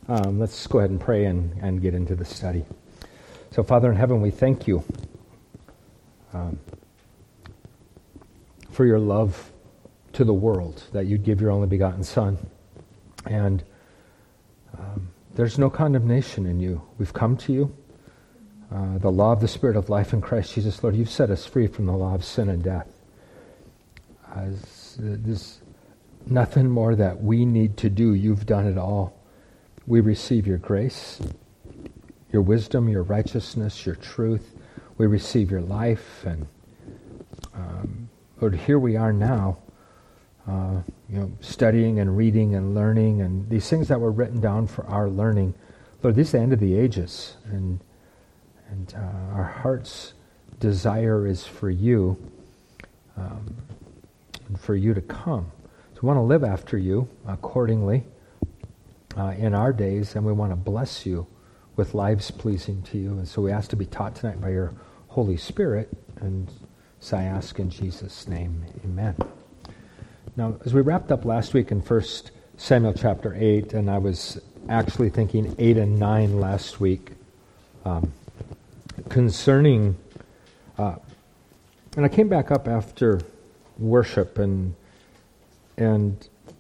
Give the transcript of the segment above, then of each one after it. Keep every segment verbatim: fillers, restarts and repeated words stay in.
Um, let's go ahead and pray and, and get into the study. So, Father in heaven, we thank you um, for your love to the world, that you'd give your only begotten Son. And um, there's no condemnation in you. We've come to you. Uh, the law of the Spirit of life in Christ Jesus, Lord, you've set us free from the law of sin and death. Uh, there's nothing more that we need to do. You've done it all. We receive your grace, your wisdom, your righteousness, your truth. We receive your life. And um, Lord, here we are now, uh, you know, studying and reading and learning, and these things that were written down for our learning. Lord, this is the end of the ages, and and uh, our heart's desire is for you, um, and for you to come. So we want to live after you accordingly. Uh, in our days, and we want to bless you with lives pleasing to you. And so we ask to be taught tonight by your Holy Spirit, and so I ask in Jesus' name, amen. Now, as we wrapped up last week in First Samuel chapter eight, and I was actually thinking eight and nine last week, um, concerning, uh, and I came back up after worship, and and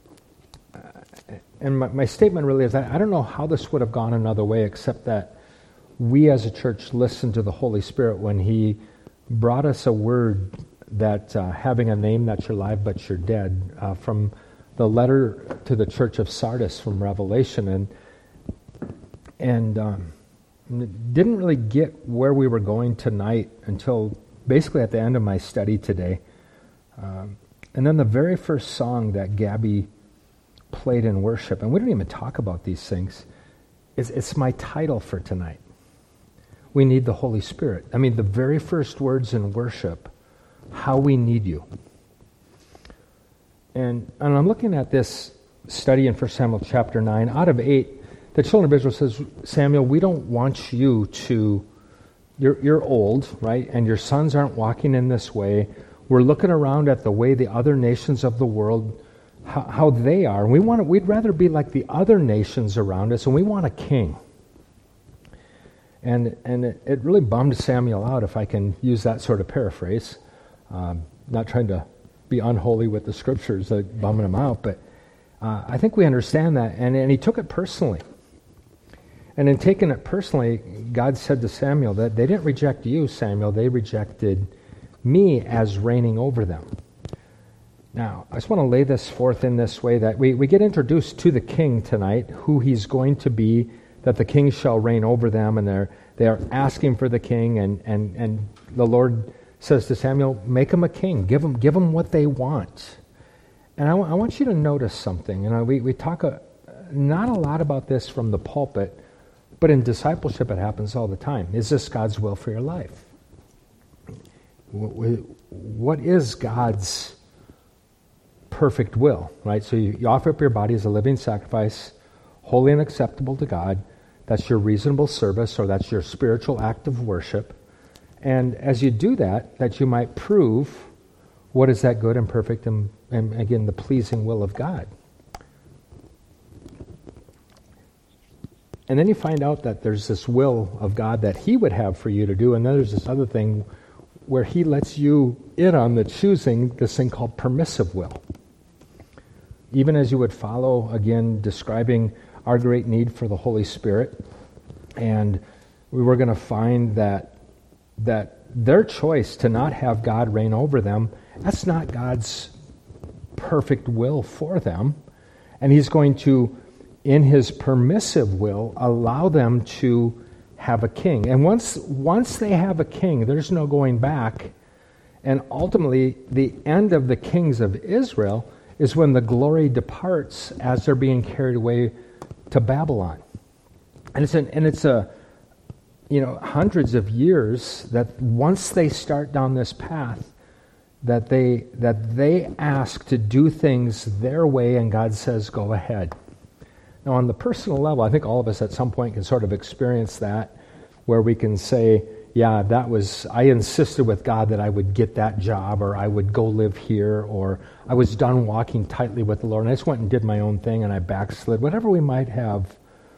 And my, my statement really is that I don't know how this would have gone another way, except that we as a church listened to the Holy Spirit when he brought us a word that uh, having a name that's you're alive but you're dead, uh, from the letter to the church of Sardis from Revelation, and and um, didn't really get where we were going tonight until basically at the end of my study today. Um, and then the very first song that Gabby played in worship, and we don't even talk about these things, it's, it's my title for tonight. We need the Holy Spirit. I mean, the very first words in worship, how we need you. And, and I'm looking at this study in First Samuel chapter nine. Out of eight, the children of Israel says, Samuel, we don't want you to, you're, you're old, right? And your sons aren't walking in this way. We're looking around at the way the other nations of the world How, how they are. And we want to, we'd rather be like the other nations around us, and we want a king. And and it, it really bummed Samuel out, if I can use that sort of paraphrase. Um, not trying to be unholy with the scriptures, uh, bumming him out, but uh, I think we understand that. And, and he took it personally. And in taking it personally, God said to Samuel that they didn't reject you, Samuel, they rejected me as reigning over them. Now, I just want to lay this forth in this way, that we, we get introduced to the king tonight, who he's going to be, that the king shall reign over them, and they're they're asking for the king, and, and, and the Lord says to Samuel, make him a king, give them, give them what they want. And I, w- I want you to notice something. You know, we, we talk a, not a lot about this from the pulpit, but in discipleship it happens all the time. Is this God's will for your life? What is God's perfect will, right? So you, you offer up your body as a living sacrifice, holy and acceptable to God. That's your reasonable service, or that's your spiritual act of worship. And as you do that, that you might prove what is that good and perfect and, and again, the pleasing will of God. And then you find out that there's this will of God that he would have for you to do, and then there's this other thing where he lets you in on the choosing, this thing called permissive will. Even as you would follow, again, describing our great need for the Holy Spirit. And we were going to find that that their choice to not have God reign over them, that's not God's perfect will for them. And he's going to, in his permissive will, allow them to have a king. And once once they have a king, there's no going back. And ultimately, the end of the kings of Israel is when the glory departs as they're being carried away to Babylon. And it's an, and it's a, you know, hundreds of years that once they start down this path, that they that they ask to do things their way, and God says, go ahead. Now, on the personal level, I think all of us at some point can sort of experience that, where we can say, yeah, that was, I insisted with God that I would get that job, or I would go live here, or I was done walking tightly with the Lord, and I just went and did my own thing, and I backslid. Whatever we might have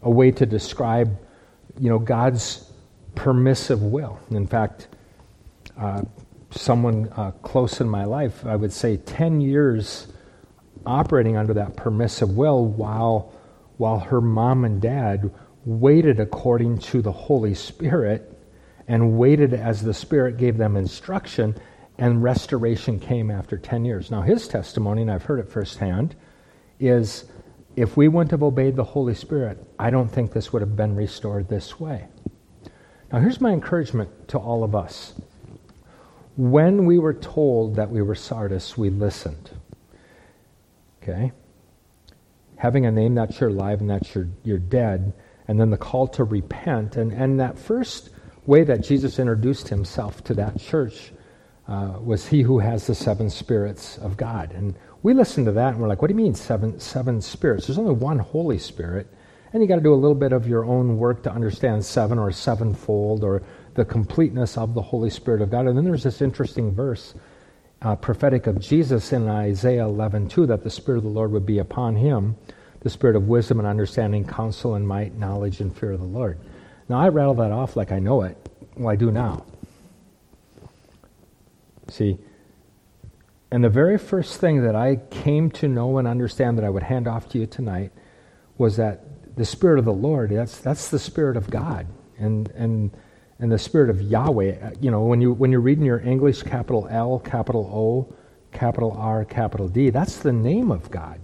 a way to describe, you know, God's permissive will. In fact, uh, someone uh, close in my life, I would say ten years operating under that permissive will while while her mom and dad waited according to the Holy Spirit and waited as the Spirit gave them instruction, and restoration came after ten years. Now his testimony, and I've heard it firsthand, is if we wouldn't have obeyed the Holy Spirit, I don't think this would have been restored this way. Now here's my encouragement to all of us. When we were told that we were Sardis, we listened. Okay? Having a name that's your life and that's your, you're dead, and then the call to repent, and, and that first way that Jesus introduced himself to that church uh, was he who has the seven spirits of God. And we listened to that and we're like, what do you mean seven seven spirits? There's only one Holy Spirit, and you got to do a little bit of your own work to understand seven or sevenfold or the completeness of the Holy Spirit of God. And then there's this interesting verse, uh, prophetic of Jesus in Isaiah eleven two, that the Spirit of the Lord would be upon him, the Spirit of wisdom and understanding, counsel and might, knowledge and fear of the Lord. Now I rattle that off like I know it. Well, I do now. See, and the very first thing that I came to know and understand that I would hand off to you tonight was that the Spirit of the Lord, that's that's the Spirit of God. And and and the Spirit of Yahweh, you know, when you when you're reading your English, capital L, capital O, capital R, capital D, that's the name of God.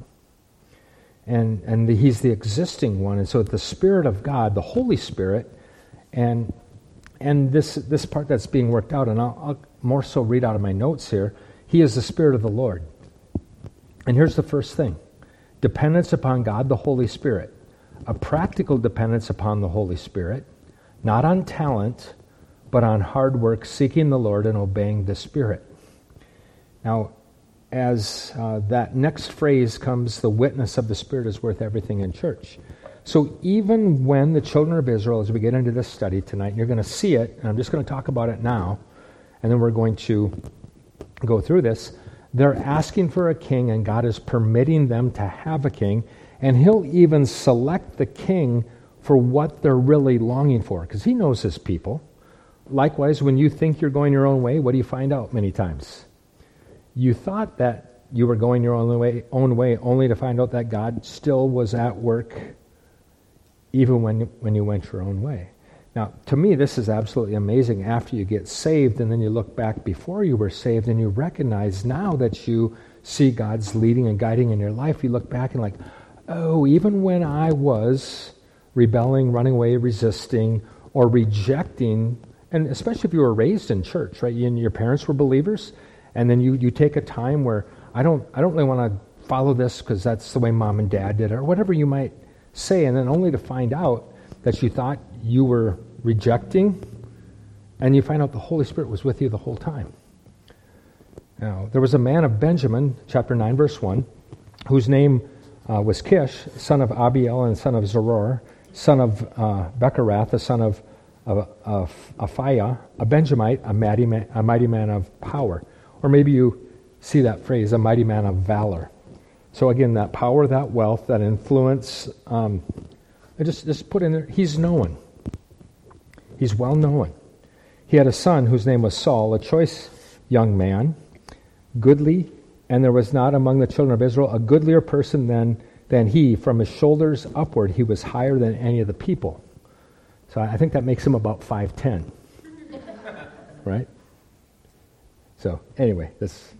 And and the, he's the existing one. And so the Spirit of God, the Holy Spirit, and and this this part that's being worked out, and I'll, I'll more so read out of my notes here, he is the Spirit of the Lord. And here's the first thing. Dependence upon God, the Holy Spirit. A practical dependence upon the Holy Spirit, not on talent, but on hard work, seeking the Lord and obeying the Spirit. Now, as uh, that next phrase comes, the witness of the Spirit is worth everything in church. So even when the children of Israel, as we get into this study tonight, and you're going to see it, and I'm just going to talk about it now, and then we're going to go through this, they're asking for a king, and God is permitting them to have a king, and he'll even select the king for what they're really longing for, because he knows his people. Likewise, when you think you're going your own way, what do you find out many times? You thought that you were going your own way, own way only to find out that God still was at work even when, when you went your own way. Now, to me, this is absolutely amazing. After you get saved, and then you look back before you were saved, and you recognize now that you see God's leading and guiding in your life, you look back and like, oh, even when I was rebelling, running away, resisting, or rejecting, and especially if you were raised in church, right? And your parents were believers, and then you, you take a time where I don't I don't really want to follow this because that's the way mom and dad did it, or whatever you might say, and then only to find out that you thought you were rejecting, and you find out the Holy Spirit was with you the whole time. Now, there was a man of Benjamin, chapter nine, verse one, whose name uh, was Kish, son of Abiel and son of Zeror, son of uh, Becharath, the son of, of, of Aphiah, a Benjamite, a mighty, man, a mighty man of power. Or maybe you see that phrase, a mighty man of valor. So again, that power, that wealth, that influence, um, I just, just put in there, he's known. He's well known. He had a son whose name was Saul, a choice young man, goodly, and there was not among the children of Israel a goodlier person than, than he. From his shoulders upward, he was higher than any of the people. So I think that makes him about five ten. Right? So anyway, this,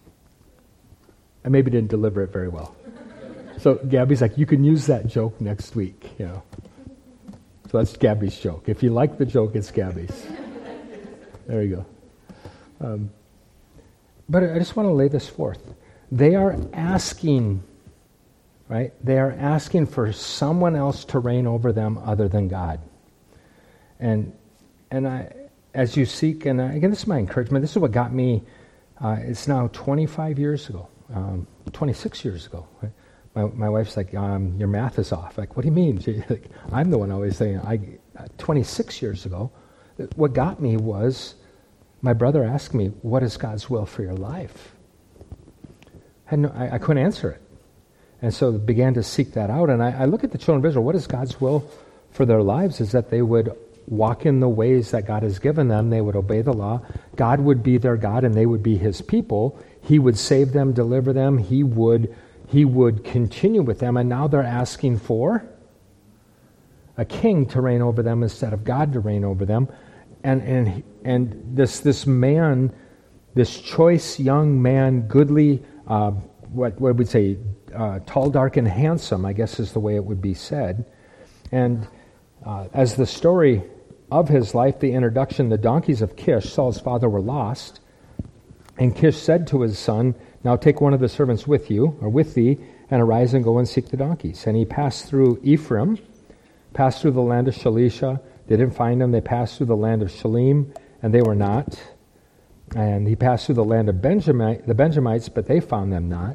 I maybe didn't deliver it very well. So Gabby's like, you can use that joke next week, you know. So that's Gabby's joke. If you like the joke, it's Gabby's. There you go. Um, but I just want to lay this forth. They are asking, right? They are asking for someone else to reign over them other than God. And and I, as you seek, and again, this is my encouragement. This is what got me. Uh, it's now twenty-five years ago, um, twenty-six years ago. Right? My my wife's like, um, your math is off. Like, what do you mean? She, like, I'm the one always saying, I, uh, twenty-six years ago, what got me was my brother asked me, what is God's will for your life? I, no, I, I couldn't answer it. And so began to seek that out. And I, I look at the children of Israel. What is God's will for their lives? Is that they would walk in the ways that God has given them. They would obey the law. God would be their God, and they would be his people. He would save them, deliver them. He would, he would continue with them. And now they're asking for a king to reign over them instead of God to reign over them. And and and this this man, this choice young man, goodly, uh, what what would we say, uh, tall, dark, and handsome, I guess is the way it would be said. And uh, as the story of his life, the introduction, the donkeys of Kish, Saul's father, were lost. And Kish said to his son, now take one of the servants with you, or with thee, and arise and go and seek the donkeys. And he passed through Ephraim, passed through the land of Shalisha. They didn't find them. They passed through the land of Shalim, and they were not. And he passed through the land of Benjamin, the Benjamites, but they found them not.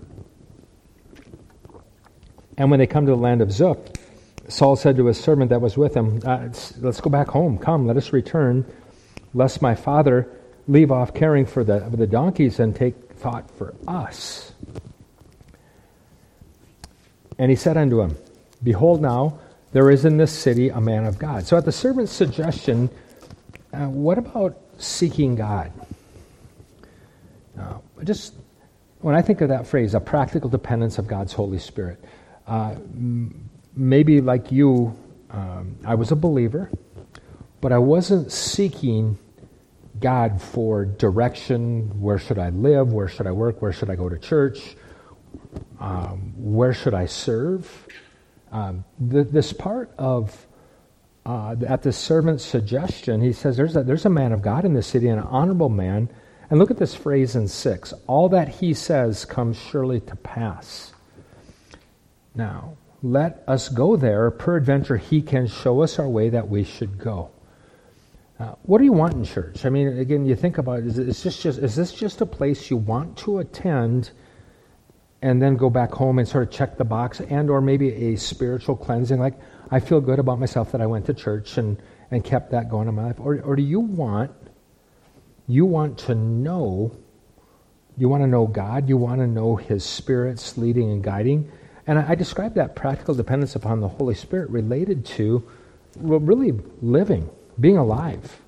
And when they come to the land of Zuph, Saul said to his servant that was with him, uh, let's go back home. Come, let us return, lest my father leave off caring for the, for the donkeys and take thought for us. And he said unto him, behold now, there is in this city a man of God. So at the servant's suggestion, uh, what about seeking God? Uh, just when I think of that phrase, a practical dependence of God's Holy Spirit, uh, m- maybe like you, um, I was a believer, but I wasn't seeking God for direction. Where should I live? Where should I work? Where should I go to church? Um, where should I serve? Um, th- this part of, uh, at the servant's suggestion, he says, there's a, there's a man of God in this city, an honorable man. And look at this phrase in six. All that he says comes surely to pass. Now, let us go there. Peradventure he can show us our way that we should go. Uh, what do you want in church? I mean, again, you think about it. Is, is, this just, is this just a place you want to attend and then go back home and sort of check the box, and or maybe a spiritual cleansing, like I feel good about myself that I went to church and, and kept that going in my life? Or, or do you want, you want to know, you want to know God, you want to know his Spirit's leading and guiding? And I, I describe that practical dependence upon the Holy Spirit related to, well, really living, being alive,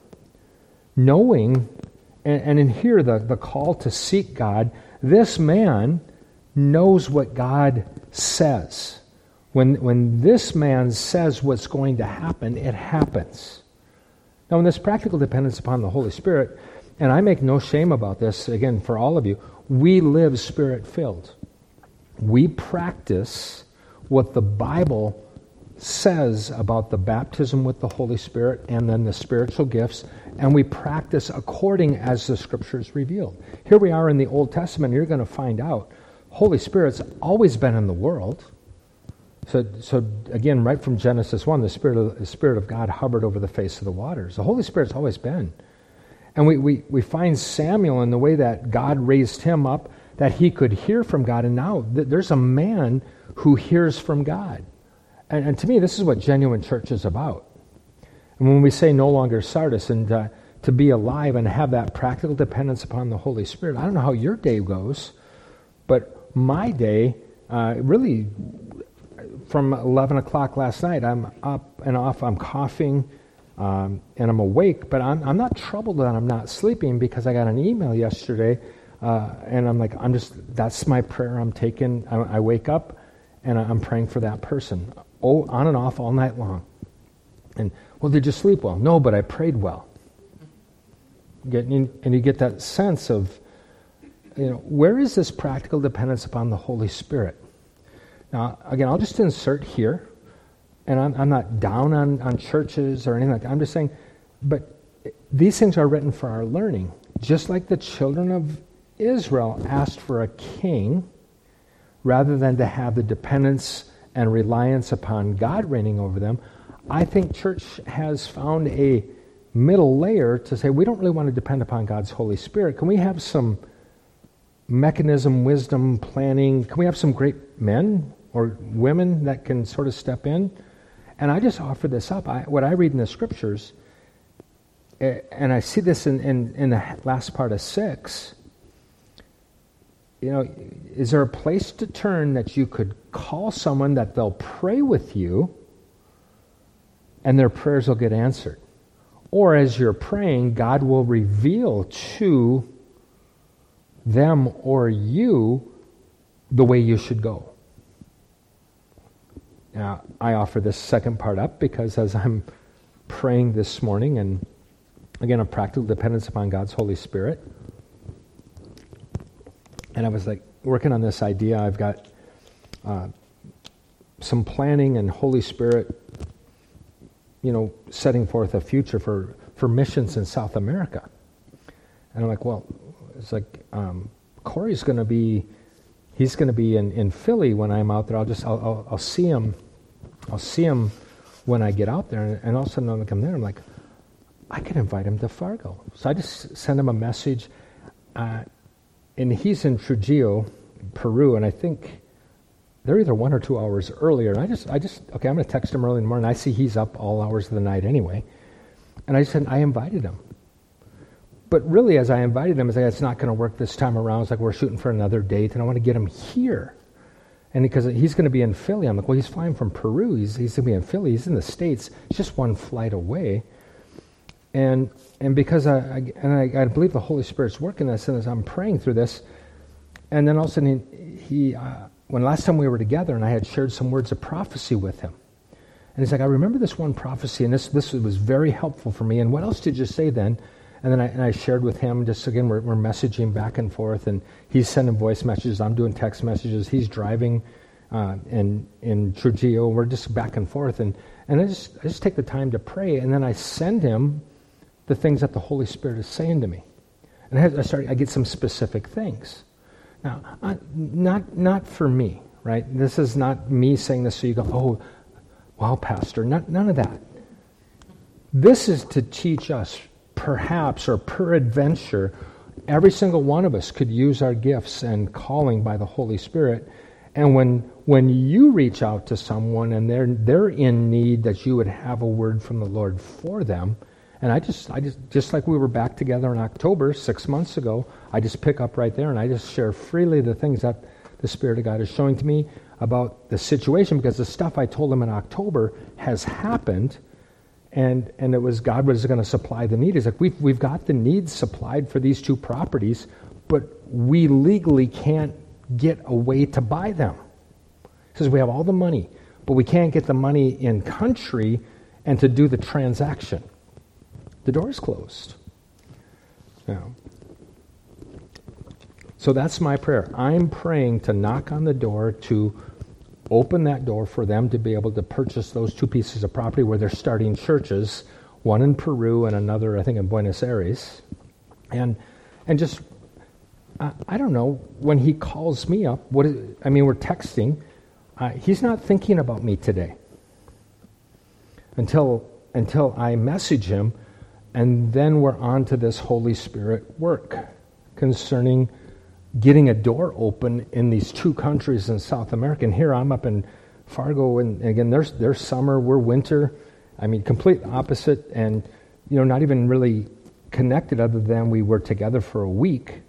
knowing, and, and in here the, the call to seek God. This man knows what God says. When, when this man says what's going to happen, it happens. Now, in this practical dependence upon the Holy Spirit, and I make no shame about this, again, for all of you, we live Spirit-filled. We practice what the Bible says about the baptism with the Holy Spirit and then the spiritual gifts, and we practice according as the Scriptures revealed. Here we are in the Old Testament, and you're going to find out Holy Spirit's always been in the world. So, so again, right from Genesis one, the Spirit of the Spirit of God hovered over the face of the waters. The Holy Spirit's always been. And we, we, we find Samuel in the way that God raised him up, that he could hear from God. And now th- there's a man who hears from God. And, and to me, this is what genuine church is about. And when we say no longer Sardis, and uh, to be alive and have that practical dependence upon the Holy Spirit, I don't know how your day goes, but my day, uh, really, from eleven o'clock last night, I'm up and off, I'm coughing, um, and I'm awake, but I'm, I'm not troubled that I'm not sleeping, because I got an email yesterday, uh, and I'm like, I'm just, that's my prayer I'm taking. I, I wake up, and I'm praying for that person, oh, on and off all night long. And, well, did you sleep well? No, but I prayed well. Get, and you get that sense of, you know, where is this practical dependence upon the Holy Spirit? Now, again, I'll just insert here, and I'm, I'm not down on, on churches or anything like that. I'm just saying, but these things are written for our learning. Just like the children of Israel asked for a king, rather than to have the dependence and reliance upon God reigning over them, I think church has found a middle layer to say, we don't really want to depend upon God's Holy Spirit. Can we have some mechanism, wisdom, planning? Can we have some great men or women that can sort of step in? And I just offer this up. I, what I read in the Scriptures, and I see this in, in, in the last part of six, you know, is there a place to turn that you could call someone that they'll pray with you and their prayers will get answered? Or as you're praying, God will reveal to them or you the way you should go. Now, I offer this second part up because as I'm praying this morning, and again, a practical dependence upon God's Holy Spirit, and I was like working on this idea. I've got uh, some planning and Holy Spirit, you know, setting forth a future for, for missions in South America. And I'm like, well, it's like um, Corey's going to be, he's going to be in, in Philly when I'm out there. I'll just, I'll, I'll, I'll see him, I'll see him when I get out there. And, and all of a sudden, I'm like, I'm there. I'm like, I could invite him to Fargo. So I just send him a message. Uh, and he's in Trujillo, Peru, and I think they're either one or two hours earlier. And I just, I just, okay, I'm going to text him early in the morning. I see he's up all hours of the night anyway. And I said, I invited him. But really, as I invited him, I said, it's not going to work this time around. It's like we're shooting for another date, and I want to get him here. And because he's going to be in Philly, I'm like, well, he's flying from Peru. He's, he's going to be in Philly. He's in the States. It's just one flight away. And and because I, I and I, I believe the Holy Spirit's working this, and as I'm praying through this, and then all of a sudden he, he uh, when last time we were together, and I had shared some words of prophecy with him, and he's like, I remember this one prophecy, and this this was very helpful for me. And what else did you say then? And then I, and I shared with him. Just again, we're, we're messaging back and forth, and he's sending voice messages. I'm doing text messages. He's driving, uh, in in Trujillo. We're just back and forth, and and I just I just take the time to pray, and then I send him the things that the Holy Spirit is saying to me. And I, have, I start, I get some specific things. Now, uh, not not for me, right? This is not me saying this so you go, oh, wow, Pastor. Not, none of that. This is to teach us, perhaps, or peradventure, every single one of us could use our gifts and calling by the Holy Spirit. And when when you reach out to someone and they're they're in need, that you would have a word from the Lord for them. And I just, I just, just like we were back together in October, six months ago, I just pick up right there and I just share freely the things that the Spirit of God is showing to me about the situation, because the stuff I told him in October has happened, and and it was God was going to supply the need. He's like, we've we've got the needs supplied for these two properties, but we legally can't get a way to buy them. He says we have all the money, but we can't get the money in country and to do the transaction. The door is closed. Now, so that's my prayer. I'm praying to knock on the door, to open that door for them to be able to purchase those two pieces of property where they're starting churches, one in Peru and another, I think, in Buenos Aires. And and just, I, I don't know, when he calls me up, what is, I mean, we're texting. Uh, he's not thinking about me today until until I message him. And then we're on to this Holy Spirit work concerning getting a door open in these two countries in South America. And here I'm up in Fargo, and again, there's there's summer, we're winter. I mean, complete opposite, and you know, not even really connected other than we were together for a week.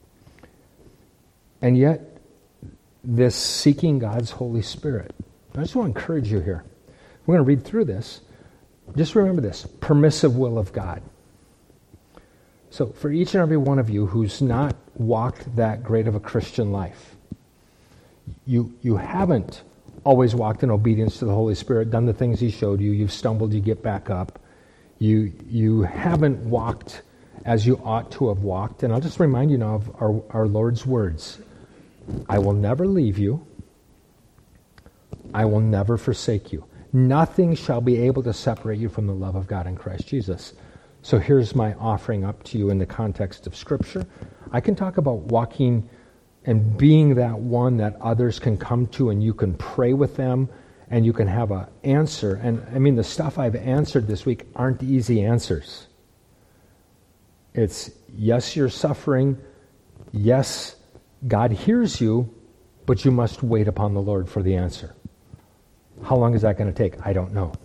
And yet, this seeking God's Holy Spirit. I just want to encourage you here. We're going to read through this. Just remember this, permissive will of God. So for each and every one of you who's not walked that great of a Christian life, you you haven't always walked in obedience to the Holy Spirit, done the things he showed you, you've stumbled, you get back up. You you haven't walked as you ought to have walked. And I'll just remind you now of our, our Lord's words. I will never leave you. I will never forsake you. Nothing shall be able to separate you from the love of God in Christ Jesus. So here's my offering up to you in the context of Scripture. I can talk about walking and being that one that others can come to, and you can pray with them and you can have an answer. And I mean, the stuff I've answered this week aren't easy answers. It's, yes, you're suffering. Yes, God hears you, but you must wait upon the Lord for the answer. How long is that going to take? I don't know.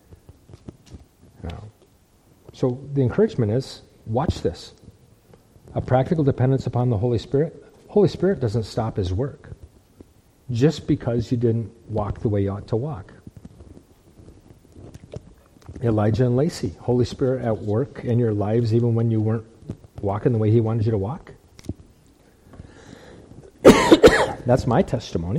No. So the encouragement is, watch this. a practical dependence upon the Holy Spirit, Holy Spirit doesn't stop his work just because you didn't walk the way you ought to walk. Elijah and Lacey, Holy Spirit at work in your lives even when you weren't walking the way he wanted you to walk. That's my testimony.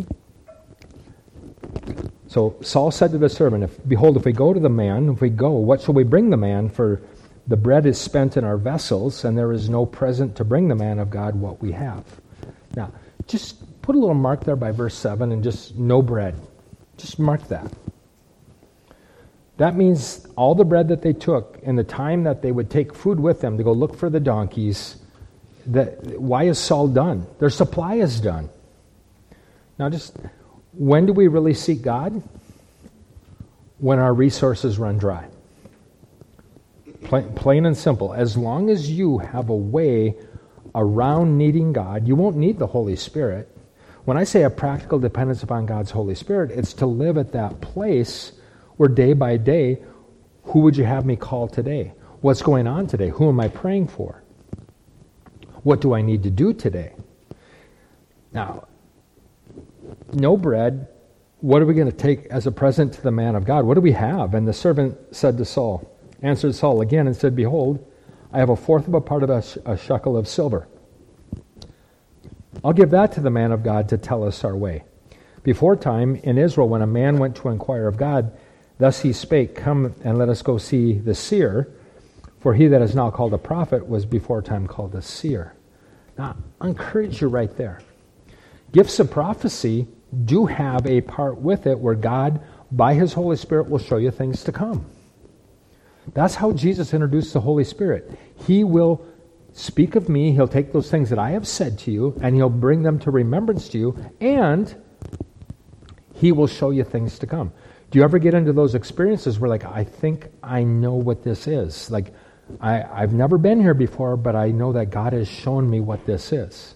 So Saul said to the servant, if, behold, if we go to the man, if we go, what shall we bring the man? For the bread is spent in our vessels, and there is no present to bring the man of God what we have. Now, just put a little mark there by verse seven and just no bread. Just mark that. That means all the bread that they took and the time that they would take food with them to go look for the donkeys, that, why is Saul done? Their supply is done. Now just, when do we really seek God? When our resources run dry. Plain, plain and simple. As long as you have a way around needing God, you won't need the Holy Spirit. When I say a practical dependence upon God's Holy Spirit, it's to live at that place where day by day, who would you have me call today? What's going on today? Who am I praying for? What do I need to do today? Now, no bread. What are we going to take as a present to the man of God? What do we have? And the servant said to Saul, answered Saul again and said, behold, I have a fourth of a part of a, sh- a shekel of silver. I'll give that to the man of God to tell us our way. Before time, in Israel, when a man went to inquire of God, thus he spake, come and let us go see the seer, for he that is now called a prophet was before time called a seer. Now, I encourage you right there. Gifts of prophecy do have a part with it where God, by his Holy Spirit, will show you things to come. That's how Jesus introduced the Holy Spirit. He will speak of me, he'll take those things that I have said to you, and he'll bring them to remembrance to you, and he will show you things to come. Do you ever get into those experiences where, like, I think I know what this is? Like, I, I've never been here before, but I know that God has shown me what this is.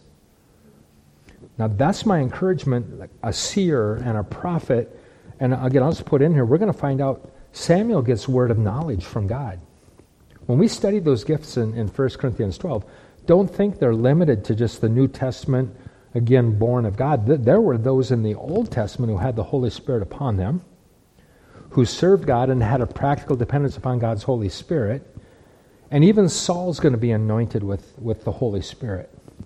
Now, that's my encouragement, like a seer and a prophet. And again, I'll just put in here, we're going to find out Samuel gets word of knowledge from God. When we study those gifts in, in First Corinthians twelve, don't think they're limited to just the New Testament, again, born of God. There were those in the Old Testament who had the Holy Spirit upon them, who served God and had a practical dependence upon God's Holy Spirit. And even Saul's going to be anointed with, with the Holy Spirit.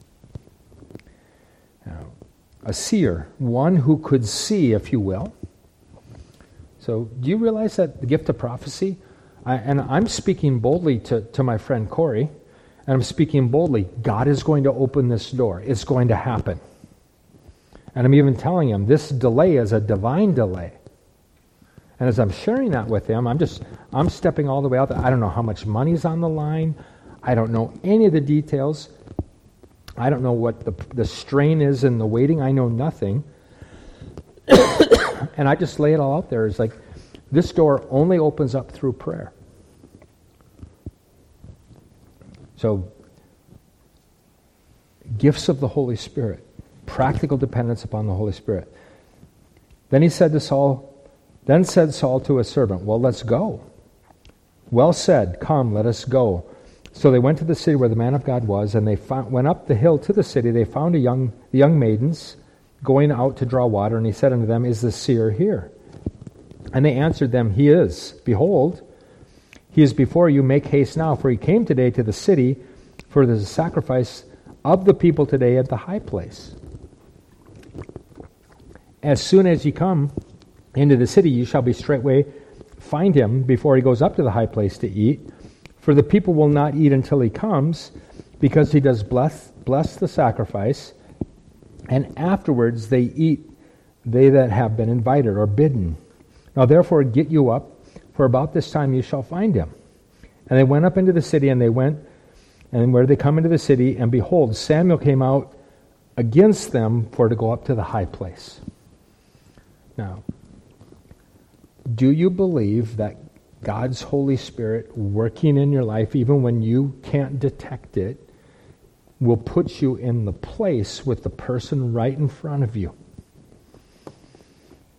Now, a seer, one who could see, if you will. So do you realize that the gift of prophecy, I, and I'm speaking boldly to, to my friend Corey, and I'm speaking boldly, God is going to open this door. It's going to happen. And I'm even telling him this delay is a divine delay. And as I'm sharing that with him, I'm just, I'm stepping all the way out there. I don't know how much money's on the line. I don't know any of the details. I don't know what the, the strain is in the waiting. I know nothing. And I just lay it all out there. It's like, this door only opens up through prayer. So, gifts of the Holy Spirit. Practical dependence upon the Holy Spirit. Then he said to Saul, Then said Saul to his servant, well, let's go. Well said, come, let us go. So they went to the city where the man of God was, and they found, went up the hill to the city. They found a young, the young maidens going out to draw water, and he said unto them, is the seer here? And they answered them, he is. Behold, he is before you. Make haste now, for he came today to the city, for there is a sacrifice of the people today at the high place. As soon as ye come into the city, you shall be straightway find him before he goes up to the high place to eat. For the people will not eat until he comes, because he does bless bless the sacrifice, and afterwards they eat, they that have been invited or bidden. Now therefore get you up, for about this time you shall find him. And they went up into the city, and they went, and where they come into the city, and behold, Samuel came out against them for to go up to the high place. Now, do you believe that God's Holy Spirit working in your life, even when you can't detect it, will put you in the place with the person right in front of you?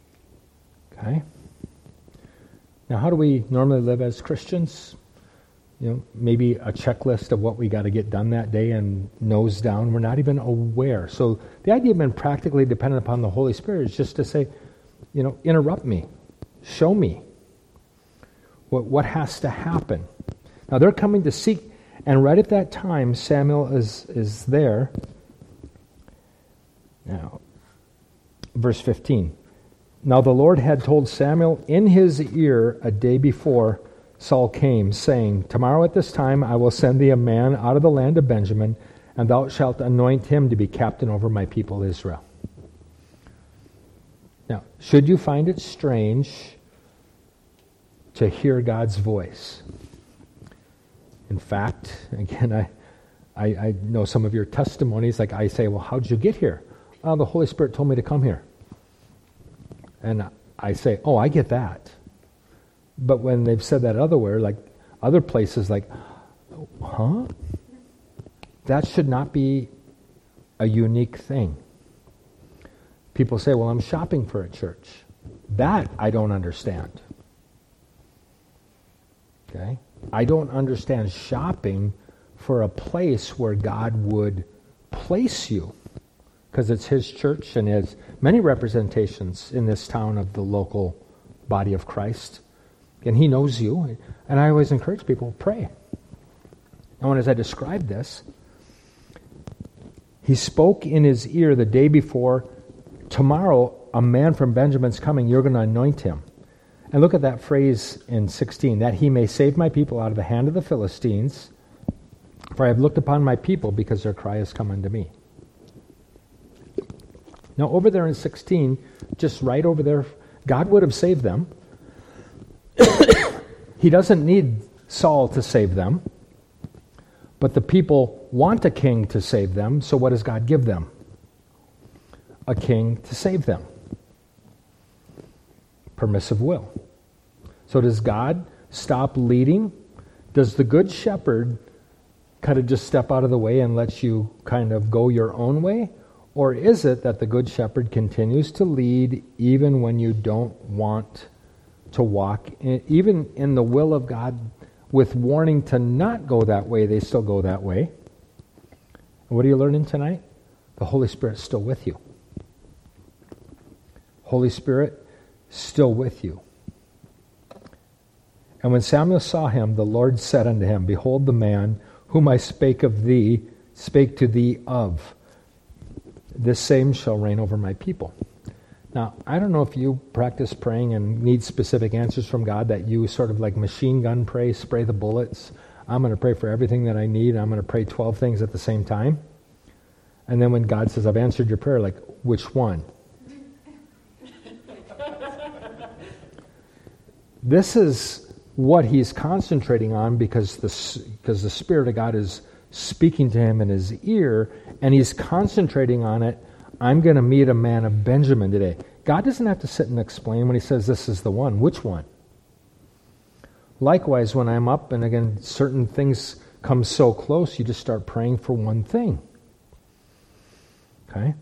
Okay? Now, how do we normally live as Christians? you know, maybe a checklist of what we got to get done that day and nose down. We're not even aware. So the idea of being practically dependent upon the Holy Spirit is just to say, you know, interrupt me. Show me what, what has to happen. Now they're coming to seek, and right at that time, Samuel is, is there. Now, verse fifteen. Now the Lord had told Samuel in his ear a day before Saul came, saying, tomorrow at this time I will send thee a man out of the land of Benjamin, and thou shalt anoint him to be captain over my people Israel. Now, should you find it strange to hear God's voice? In fact, again, I, I, I know some of your testimonies, like I say, well, how did you get here? Oh, the Holy Spirit told me to come here. And I say, oh, I get that. But when they've said that otherwhere, like other places, like, huh? That should not be a unique thing. People say, well, I'm shopping for a church. That I don't understand. Okay? I don't understand shopping for a place where God would place you, because it's his church and has many representations in this town of the local body of Christ. And he knows you. And I always encourage people, pray. And when as I describe this, he spoke in his ear the day before, tomorrow a man from Benjamin's coming, you're going to anoint him. And look at that phrase in sixteen, that he may save my people out of the hand of the Philistines, for I have looked upon my people because their cry has come unto me. Now over there in sixteen, just right over there, God would have saved them. He doesn't need Saul to save them, but the people want a king to save them, so what does God give them? A king to save them. Permissive will. So does God stop leading? Does the good shepherd kind of just step out of the way and let you kind of go your own way? Or is it that the good shepherd continues to lead even when you don't want to walk, in, even in the will of God, with warning to not go that way, they still go that way? And what are you learning tonight? The Holy Spirit's still with you. Holy Spirit, still with you. And when Samuel saw him, the Lord said unto him, behold the man whom I spake of thee, spake to thee of. This same shall reign over my people. Now, I don't know if you practice praying and need specific answers from God, that you sort of like machine gun pray, spray the bullets. I'm going to pray for everything that I need. I'm going to pray twelve things at the same time. And then when God says, I've answered your prayer, like, which one? This is what he's concentrating on, because the, because the Spirit of God is speaking to him in his ear, and he's concentrating on it. I'm going to meet a man of Benjamin today. God doesn't have to sit and explain when he says this is the one. Which one? Likewise, when I'm up and again certain things come so close, you just start praying for one thing. Okay?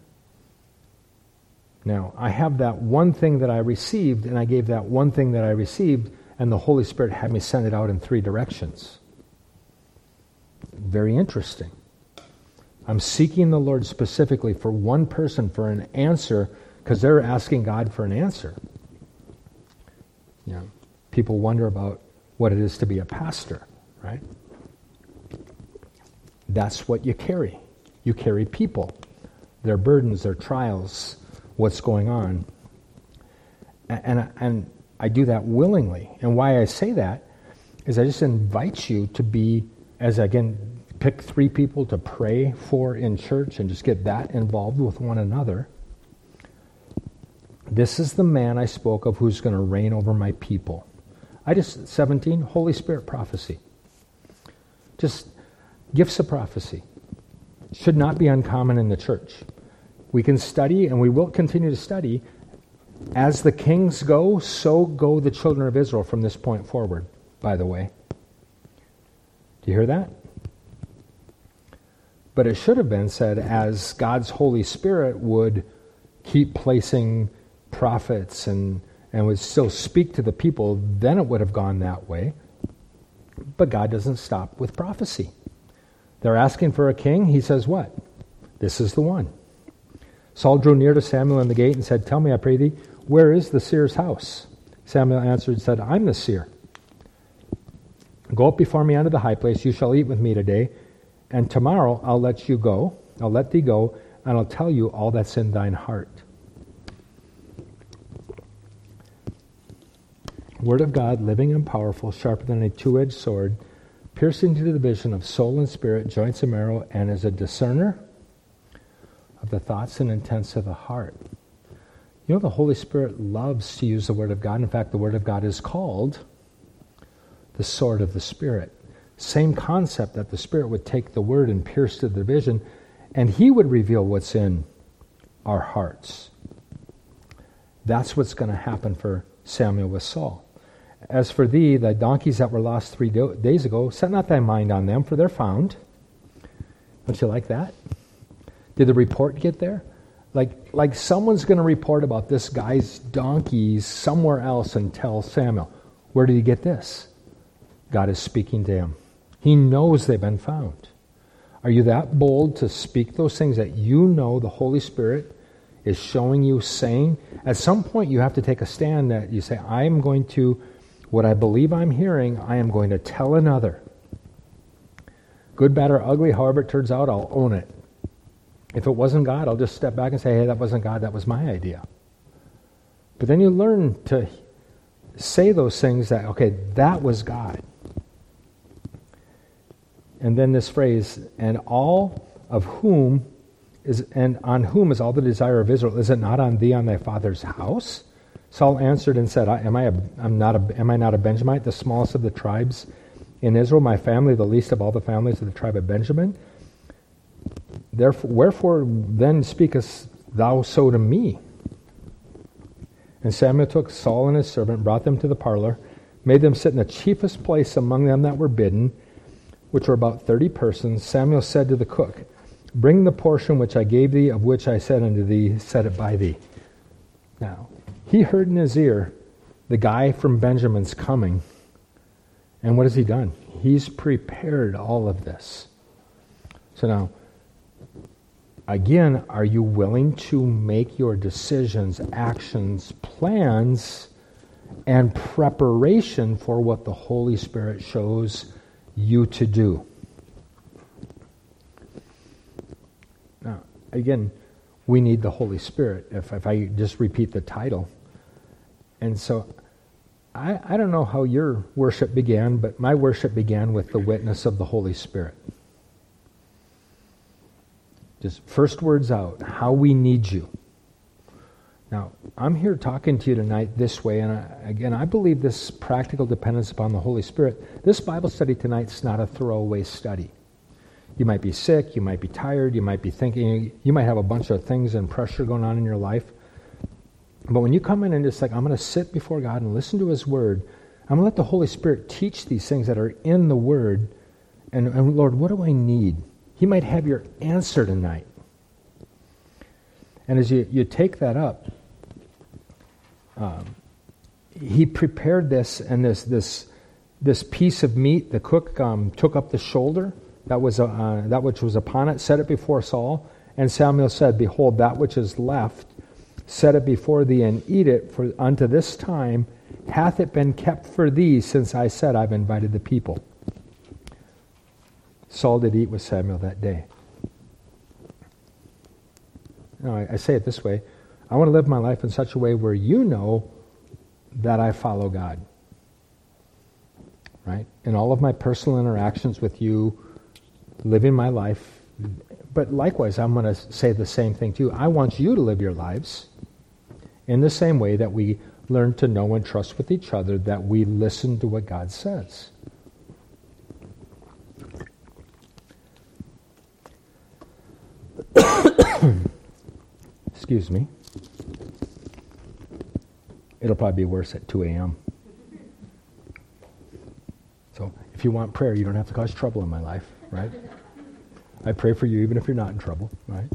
Now, I have that one thing that I received, and I gave that one thing that I received, and the Holy Spirit had me send it out in three directions. Very interesting. I'm seeking the Lord specifically for one person for an answer, because they're asking God for an answer. You know, people wonder about what it is to be a pastor, right? That's what you carry. You carry people, their burdens, their trials, what's going on. And, and, and I do that willingly. And why I say that is I just invite you to be, as again, pick three people to pray for in church and just get that involved with one another. This is the man I spoke of who's going to reign over my people. I just, seventeen, Holy Spirit prophecy. Just gifts of prophecy. Should not be uncommon in the church. We can study, and we will continue to study. As the kings go, so go the children of Israel from this point forward, by the way. Do you hear that? But it should have been said, as God's Holy Spirit would keep placing prophets and, and would still speak to the people, then it would have gone that way. But God doesn't stop with prophecy. They're asking for a king. He says, what? This is the one. Saul drew near to Samuel in the gate and said, tell me, I pray thee, where is the seer's house? Samuel answered and said, I'm the seer. Go up before me unto the high place. You shall eat with me today, and tomorrow I'll let you go. I'll let thee go, and I'll tell you all that's in thine heart. Word of God, living and powerful, sharper than a two-edged sword, piercing to the division of soul and spirit, joints and marrow, and is a discerner of the thoughts and intents of the heart. You know, the Holy Spirit loves to use the Word of God. In fact, the Word of God is called the sword of the Spirit. Same concept, that the Spirit would take the Word and pierce to the division, and He would reveal what's in our hearts. That's what's going to happen for Samuel with Saul. As for thee, the donkeys that were lost three do- days ago, set not thy mind on them, for they're found. Don't you like that? Did the report get there? Like, like someone's going to report about this guy's donkeys somewhere else and tell Samuel, where did he get this? God is speaking to him. He knows they've been found. Are you that bold to speak those things that you know the Holy Spirit is showing you, saying? At some point you have to take a stand that you say, I am going to, what I believe I'm hearing, I am going to tell another. Good, bad, or ugly, however it turns out, I'll own it. If it wasn't God, I'll just step back and say, hey, that wasn't God, that was my idea. But then you learn to say those things that, okay, that was God. And then this phrase, and all of whom is, and on whom is all the desire of Israel? Is it not on thee, on thy father's house? Saul answered and said, Am I a, I'm not a, am I not a Benjamite, the smallest of the tribes in Israel, my family, the least of all the families of the tribe of Benjamin? Therefore, wherefore then speakest thou so to me? And Samuel took Saul and his servant, brought them to the parlor, made them sit in the chiefest place among them that were bidden, which were about thirty persons. Samuel said to the cook, Bring the portion which I gave thee, of which I said unto thee, set it by thee. Now, he heard in his ear, the guy from Benjamin's coming. And what has he done? He's prepared all of this. So now, again, are you willing to make your decisions, actions, plans, and preparation for what the Holy Spirit shows you to do? Now, again, we need the Holy Spirit, if, if I just repeat the title. And so, I, I don't know how your worship began, but my worship began with the witness of the Holy Spirit. Just first words out, how we need you. Now, I'm here talking to you tonight this way, and I, again, I believe this practical dependence upon the Holy Spirit. This Bible study tonight's not a throwaway study. You might be sick, you might be tired, you might be thinking, you might have a bunch of things and pressure going on in your life. But when you come in and just like, I'm going to sit before God and listen to His Word, I'm going to let the Holy Spirit teach these things that are in the Word, and, and Lord, what do I need? He might have your answer tonight. And as you, you take that up, um, he prepared this, and this this this piece of meat, the cook um, took up the shoulder, that was uh, that which was upon it, set it before Saul, and Samuel said, Behold, that which is left, set it before thee, and eat it, for unto this time hath it been kept for thee, since I said, I've invited the people. Saul did eat with Samuel that day. Now, I, I say it this way. I want to live my life in such a way where you know that I follow God. Right? In all of my personal interactions with you, living my life. But likewise, I'm going to say the same thing to you. I want you to live your lives in the same way that we learn to know and trust with each other, that we listen to what God says. Excuse me. It'll probably be worse at two a.m. So if you want prayer, you don't have to cause trouble in my life, right? I pray for you even if you're not in trouble, right?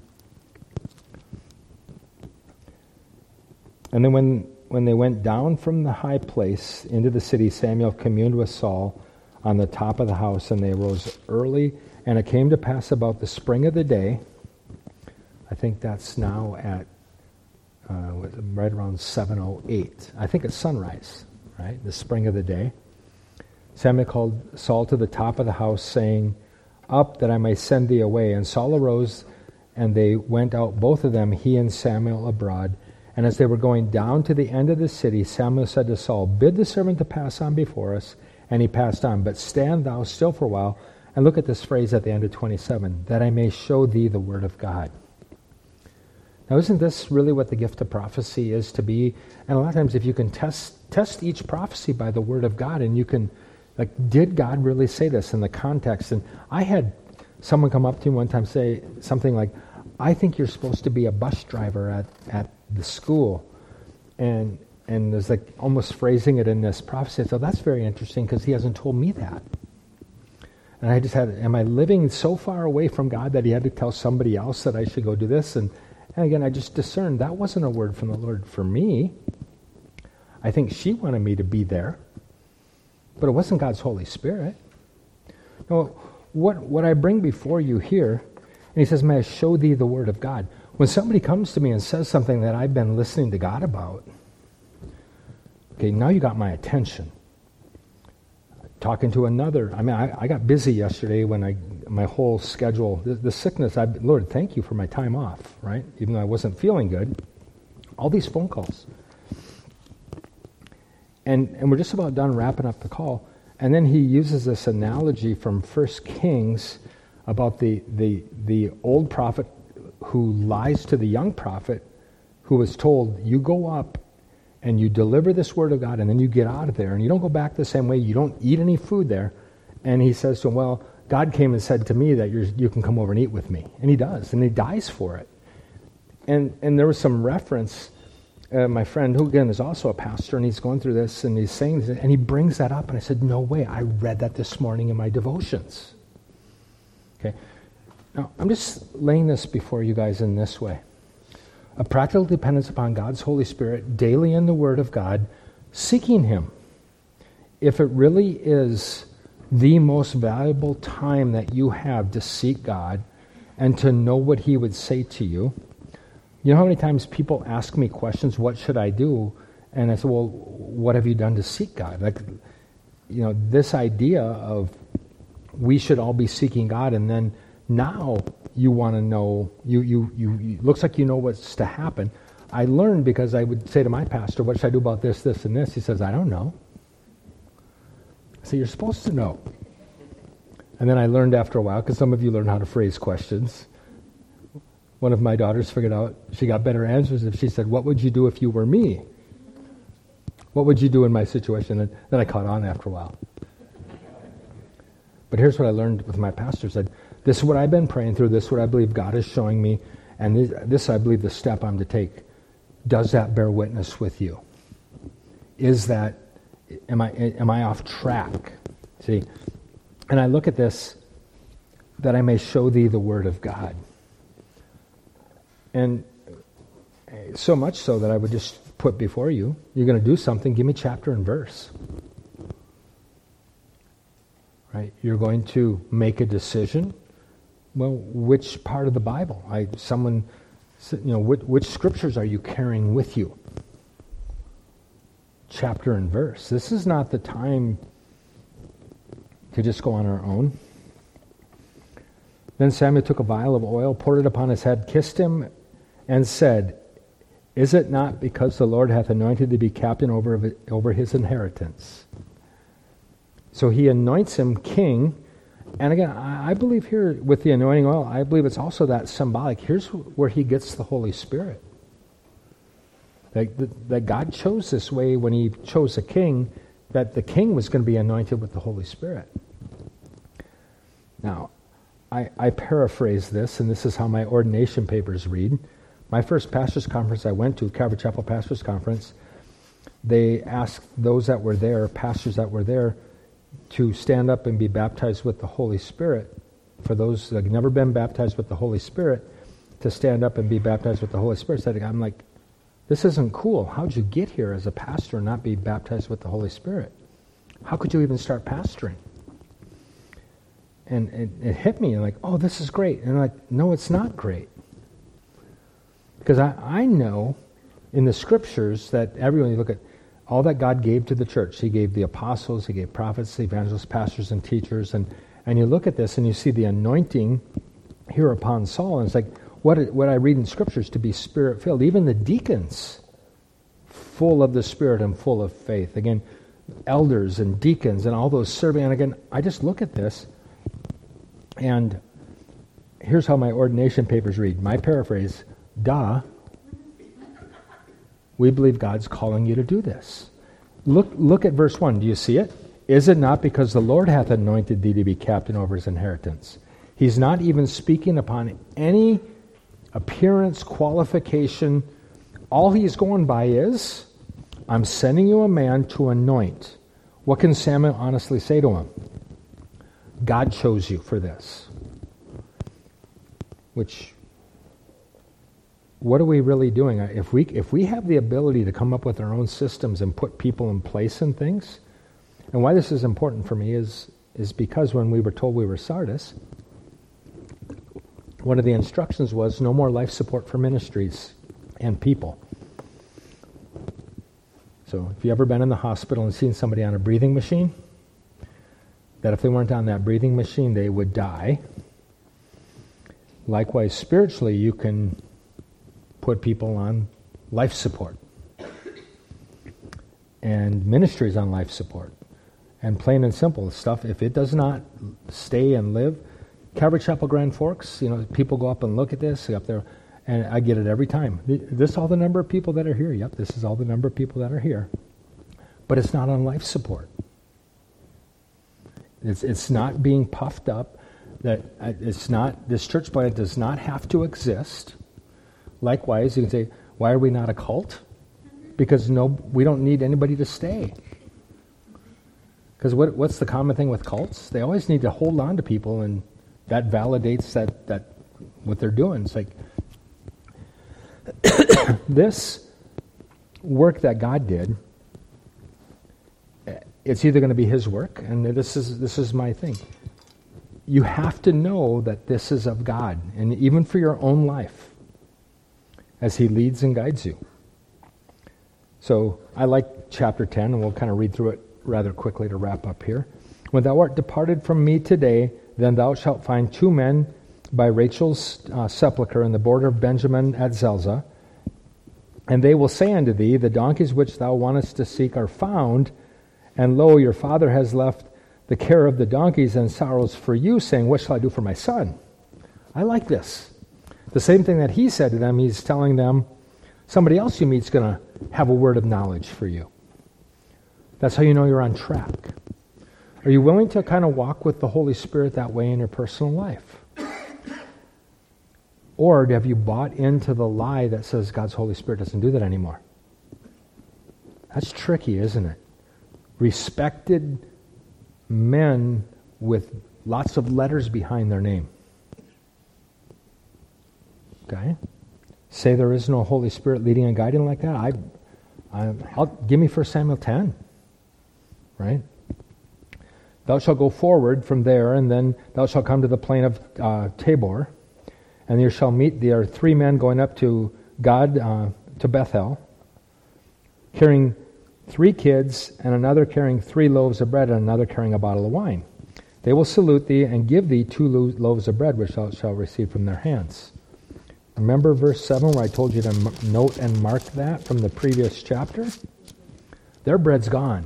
And then when, when they went down from the high place into the city, Samuel communed with Saul on the top of the house, and they arose early, and it came to pass about the spring of the day, I think that's now at uh, right around seven oh eight. I think it's sunrise, right? The spring of the day. Samuel called Saul to the top of the house, saying, "Up, that I may send thee away." And Saul arose, and they went out, both of them, he and Samuel, abroad. And as they were going down to the end of the city, Samuel said to Saul, "Bid the servant to pass on before us." And he passed on. "But stand thou still for a while." And look at this phrase at the end of twenty-seven, "that I may show thee the word of God." Now, isn't this really what the gift of prophecy is to be? And a lot of times if you can test test each prophecy by the word of God, and you can, like, did God really say this in the context? And I had someone come up to me one time say something like, "I think you're supposed to be a bus driver at, at the school." And and there's like almost phrasing it in this prophecy. So that's very interesting because he hasn't told me that. And I just had, am I living so far away from God that he had to tell somebody else that I should go do this? And, and again, I just discerned that wasn't a word from the Lord for me. I think she wanted me to be there, but it wasn't God's Holy Spirit. No, what what I bring before you here, and he says, "May I show thee the word of God." When somebody comes to me and says something that I've been listening to God about, okay, now you got my attention. Talking to another, I mean, I, I got busy yesterday when I, my whole schedule, the, the sickness, I, Lord, thank you for my time off, right? Even though I wasn't feeling good. All these phone calls. And and we're just about done wrapping up the call. And then he uses this analogy from First Kings about the the the old prophet who lies to the young prophet who was told, "You go up and you deliver this word of God, and then you get out of there, and you don't go back the same way, you don't eat any food there." And he says to him, "Well, God came and said to me that you're, you can come over and eat with me." And he does, and he dies for it. And and there was some reference, uh, my friend, who again is also a pastor, and he's going through this, and he's saying this, and he brings that up, and I said, "No way, I read that this morning in my devotions." Okay. Now, I'm just laying this before you guys in this way. A practical dependence upon God's Holy Spirit, daily in the Word of God, seeking Him. If it really is the most valuable time that you have to seek God and to know what He would say to you, you know how many times people ask me questions, "What should I do?" And I say, "Well, what have you done to seek God?" Like, you know, this idea of we should all be seeking God, and then now you want to know, you, you, you, you looks like you know what's to happen. I learned because I would say to my pastor, "What should I do about this, this, and this?" He says, "I don't know." So you're supposed to know. And then I learned after a while, because some of you learn how to phrase questions. One of my daughters figured out she got better answers if she said, "What would you do if you were me? What would you do in my situation?" And then I caught on after a while. But here's what I learned with my pastor. Said, "This is what I've been praying through. This is what I believe God is showing me. And this, this I believe the step I'm to take. Does that bear witness with you? Is that, am I am I off track?" See? And I look at this, "that I may show thee the word of God." And so much so that I would just put before you, you're going to do something, give me chapter and verse. Right? You're going to make a decision. Well, which part of the Bible? I someone, you know, which, which scriptures are you carrying with you? Chapter and verse. This is not the time to just go on our own. Then Samuel took a vial of oil, poured it upon his head, kissed him, and said, "Is it not because the Lord hath anointed thee to be captain over, over his inheritance?" So he anoints him king. And again, I believe here with the anointing oil, I believe it's also that symbolic. Here's where he gets the Holy Spirit. That, that God chose this way when he chose a king, that the king was going to be anointed with the Holy Spirit. Now, I, I paraphrase this, and this is how my ordination papers read. My first pastor's conference I went to, Calvary Chapel Pastor's Conference, they asked those that were there, pastors that were there, to stand up and be baptized with the Holy Spirit. For those that have never been baptized with the Holy Spirit, to stand up and be baptized with the Holy Spirit. So I'm like, this isn't cool. How'd you get here as a pastor and not be baptized with the Holy Spirit? How could you even start pastoring? And it, it hit me, like, oh, this is great. And I'm like, no, it's not great. Because I, I know in the scriptures that everyone, you look at all that God gave to the church. He gave the apostles, he gave prophets, evangelists, pastors, and teachers. And, and you look at this and you see the anointing here upon Saul. And it's like, what, what I read in scriptures to be spirit-filled. Even the deacons, full of the Spirit and full of faith. Again, elders and deacons and all those serving. And again, I just look at this. And here's how my ordination papers read. My paraphrase, duh, we believe God's calling you to do this. Look look at verse one. Do you see it? Is it not because the Lord hath anointed thee to be captain over his inheritance? He's not even speaking upon any appearance, qualification. All he's going by is, I'm sending you a man to anoint. What can Samuel honestly say to him? God chose you for this. Which, what are we really doing? If we if we have the ability to come up with our own systems and put people in place and things, and why this is important for me is, is because when we were told we were Sardis, one of the instructions was no more life support for ministries and people. So if you've ever been in the hospital and seen somebody on a breathing machine, that if they weren't on that breathing machine, they would die. Likewise, spiritually, you can put people on life support. And ministries on life support. And plain and simple stuff, if it does not stay and live, Calvary Chapel Grand Forks, you know, people go up and look at this, up there, and I get it every time. This is all the number of people that are here. Yep, this is all the number of people that are here. But it's not on life support. It's it's not being puffed up. That it's not. This church plant does not have to exist. Likewise, you can say, why are we not a cult? Because no, we don't need anybody to stay. Because what what's the common thing with cults? They always need to hold on to people, and that validates that that what they're doing. It's like this work that God did. It's either going to be His work, and this is this is my thing. You have to know that this is of God, and even for your own life, as He leads and guides you. So I like chapter ten, and we'll kind of read through it rather quickly to wrap up here. When thou art departed from me today, then thou shalt find two men by Rachel's uh, sepulchre in the border of Benjamin at Zelzah, and they will say unto thee, the donkeys which thou wantest to seek are found, and lo, your father has left the care of the donkeys and sorrows for you, saying, what shall I do for my son? I like this. The same thing that he said to them, he's telling them, somebody else you meet is going to have a word of knowledge for you. That's how you know you're on track. Are you willing to kind of walk with the Holy Spirit that way in your personal life? Or have you bought into the lie that says God's Holy Spirit doesn't do that anymore? That's tricky, isn't it? Respected men with lots of letters behind their name. Okay? Say there is no Holy Spirit leading and guiding like that. I, I, I'll give me First Samuel ten, right? Thou shalt go forward from there, and then thou shalt come to the plain of uh, Tabor, and you shall meet. There are three men going up to God uh, to Bethel, carrying three kids, and another carrying three loaves of bread, and another carrying a bottle of wine. They will salute thee and give thee two lo- loaves of bread, which thou shalt receive from their hands. Remember verse seven where I told you to m- note and mark that from the previous chapter? Their bread's gone.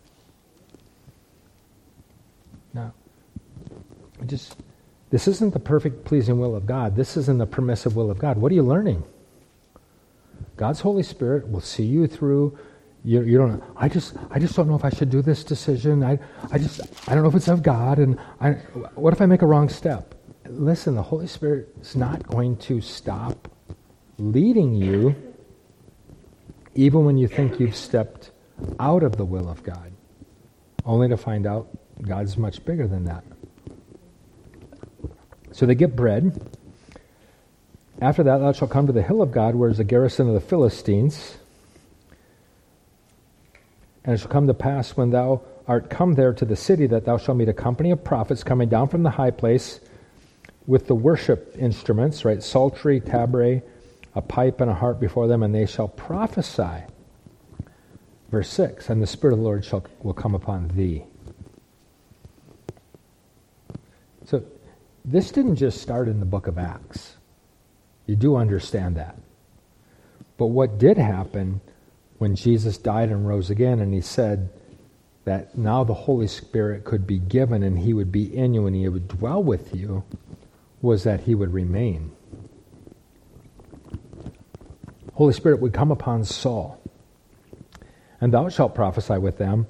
Now, just this isn't the perfect, pleasing will of God. This isn't the permissive will of God. What are you learning? God's Holy Spirit will see you through. You, you don't. I just. I just don't know if I should do this decision. I. I just. I don't know if it's of God. And I. What if I make a wrong step? Listen, the Holy Spirit is not going to stop leading you, even when you think you've stepped out of the will of God, only to find out God's much bigger than that. So they get bread. After that, thou shalt come to the hill of God, where is the garrison of the Philistines. And it shall come to pass, when thou art come there to the city, that thou shalt meet a company of prophets coming down from the high place with the worship instruments, right? Psaltery, tabret, a pipe and a harp before them, and they shall prophesy. Verse six, and the Spirit of the Lord shall will come upon thee. So this didn't just start in the book of Acts. You do understand that. But what did happen when Jesus died and rose again, and he said that now the Holy Spirit could be given and he would be in you and he would dwell with you, was that he would remain. Holy Spirit would come upon Saul. And thou shalt prophesy with them,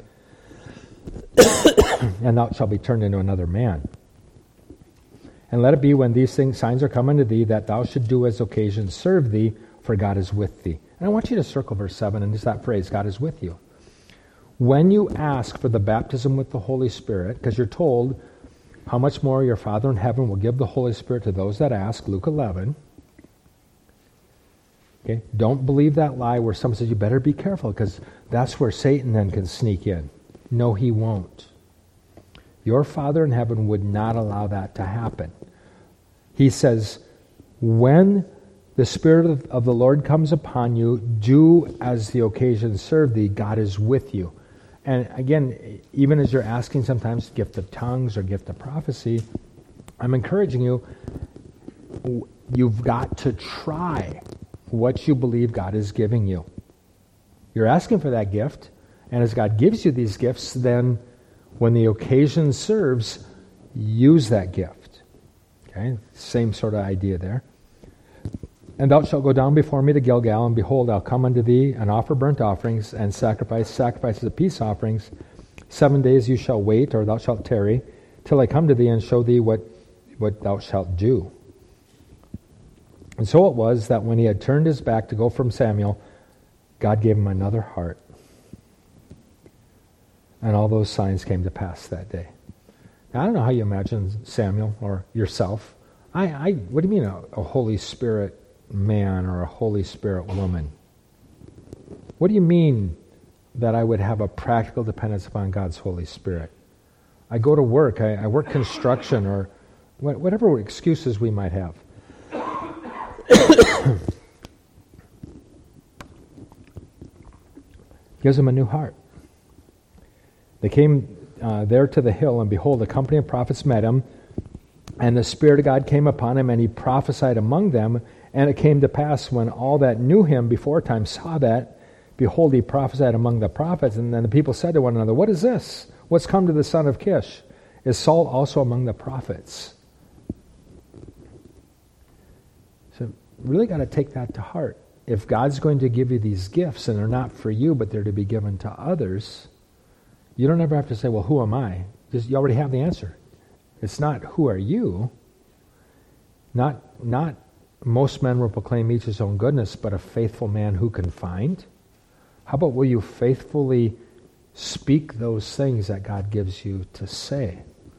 and thou shalt be turned into another man. And let it be when these things, signs are come unto thee, that thou should do as occasion serve thee, for God is with thee. And I want you to circle verse seven, and just that phrase, God is with you. When you ask for the baptism with the Holy Spirit, because you're told how much more your Father in heaven will give the Holy Spirit to those that ask, Luke eleven. Okay? Don't believe that lie where someone says, you better be careful, because that's where Satan then can sneak in. No, he won't. Your Father in heaven would not allow that to happen. He says, when the Spirit of, of the Lord comes upon you, do as the occasion serve thee. God is with you. And again, even as you're asking sometimes gift of tongues or gift of prophecy, I'm encouraging you, you've got to try what you believe God is giving you. You're asking for that gift, and as God gives you these gifts, then when the occasion serves, use that gift. Okay? Same sort of idea there. And thou shalt go down before me to Gilgal, and behold, I'll come unto thee and offer burnt offerings and sacrifice, sacrifices of peace offerings. Seven days you shall wait, or thou shalt tarry, till I come to thee and show thee what, what thou shalt do. And so it was that when he had turned his back to go from Samuel, God gave him another heart. And all those signs came to pass that day. Now, I don't know how you imagine Samuel or yourself. I, I what do you mean a, a Holy Spirit man or a Holy Spirit woman? What do you mean that I would have a practical dependence upon God's Holy Spirit? I go to work, I, I work construction, or whatever excuses we might have. Gives him a new heart. They came uh, there to the hill, and behold, a company of prophets met him, and the Spirit of God came upon him, and he prophesied among them. And it came to pass, when all that knew him before time saw that, behold, he prophesied among the prophets. And then the people said to one another, what is this? What's come to the son of Kish? Is Saul also among the prophets? So really got to take that to heart. If God's going to give you these gifts, and they're not for you, but they're to be given to others, you don't ever have to say, well, who am I? Just, you already have the answer. It's not, who are you? Not, not most men will proclaim each his own goodness, but a faithful man who can find? How about will you faithfully speak those things that God gives you to say?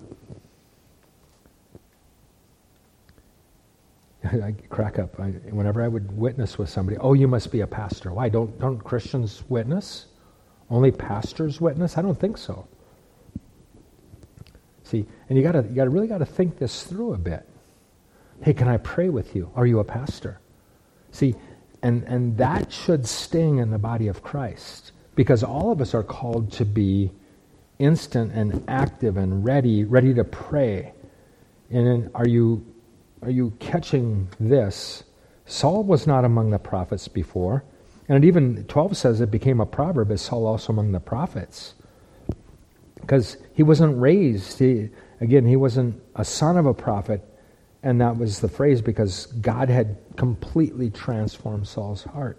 I crack up. I, whenever I would witness with somebody, oh, you must be a pastor. Why? Don't don't Christians witness? Only pastors witness? I don't think so. See, and you gotta you gotta really gotta think this through a bit. Hey, can I pray with you? Are you a pastor? See, and and that should sting in the body of Christ, because all of us are called to be instant and active and ready, ready to pray. And then are you Are you catching this? Saul was not among the prophets before. And it even, twelve says it became a proverb, is Saul also among the prophets? Because he wasn't raised. He, again, he wasn't a son of a prophet. And that was the phrase, because God had completely transformed Saul's heart.